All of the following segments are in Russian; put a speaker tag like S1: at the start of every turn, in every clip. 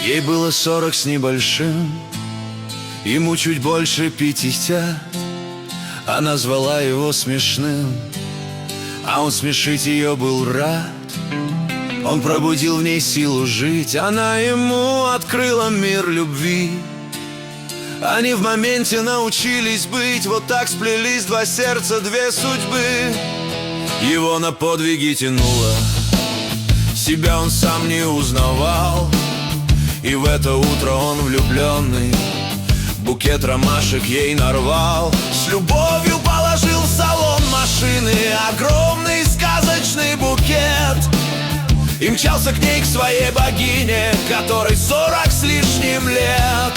S1: Ей было 40 с небольшим, ему чуть больше 50. Она звала его смешным, а он смешить ее был рад. Он пробудил в ней силу жить, она ему открыла мир любви. Они в моменте научились быть, вот так сплелись два сердца, две судьбы. Его на подвиги тянуло, себя он сам не узнавал. И в это утро он влюбленный букет ромашек ей нарвал. С любовью положил в салон машины огромный сказочный букет и мчался к ней, к своей богине, которой 40 с лишним лет.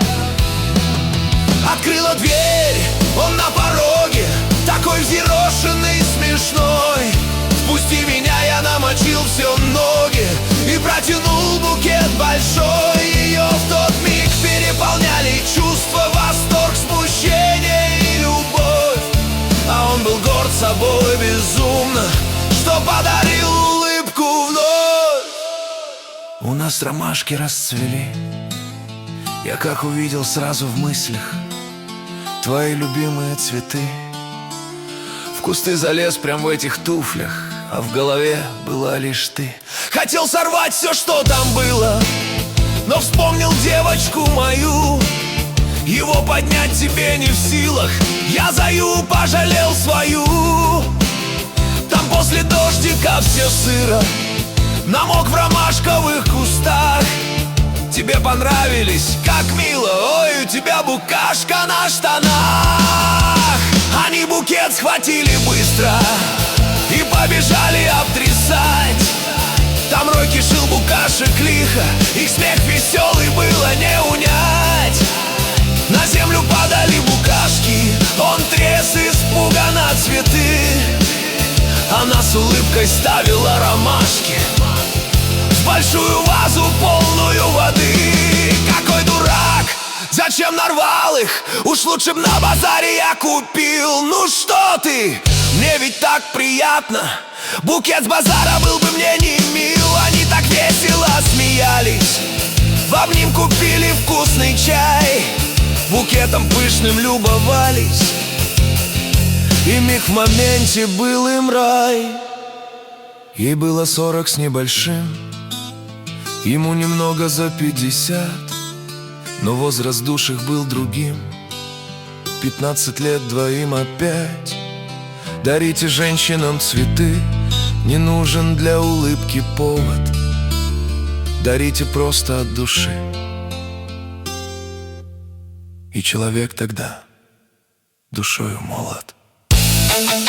S1: Открыла дверь, он на пороге, такой взъерошенный, смешной. Впусти меня, я намочил все ноги и протянул букет большой. Ее в тот миг переполняли чувства, восторг, смущение и любовь. А он был горд собой безумно, что подарил улыбку вновь. У нас ромашки расцвели, я как увидел сразу в мыслях твои любимые цветы. В кусты залез прям в этих туфлях, а в голове была лишь ты. Хотел сорвать все, что там было, но вспомнил девочку мою. Его поднять тебе не в силах, я заю пожалел свою. Там после дождика все сыро, намок в ромашковых кустах. Тебе понравились, как мило, ой, у тебя букашка на штанах. Они букет схватили быстро и побежали обтрясать. Там рой кишил букашек лихо, их смех веселый было не унять. На землю падали букашки, он тряс испуганно цветы. Она с улыбкой ставила ромашки в большую вазу, полную воды. Какой дурак, зачем нарвал их? Уж лучше б на базаре я купил. Ну что ты, мне ведь так приятно. Букет с базара был бы мне не мил. Они так весело смеялись, в обнимку пили вкусный чай, букетом пышным любовались, и миг в моменте был им рай. Ей было 40 с небольшим, ему немного за 50, но возраст душ их был другим. 15 лет двоим опять. Дарите женщинам цветы, не нужен для улыбки повод. Дарите просто от души, и человек тогда душою молод.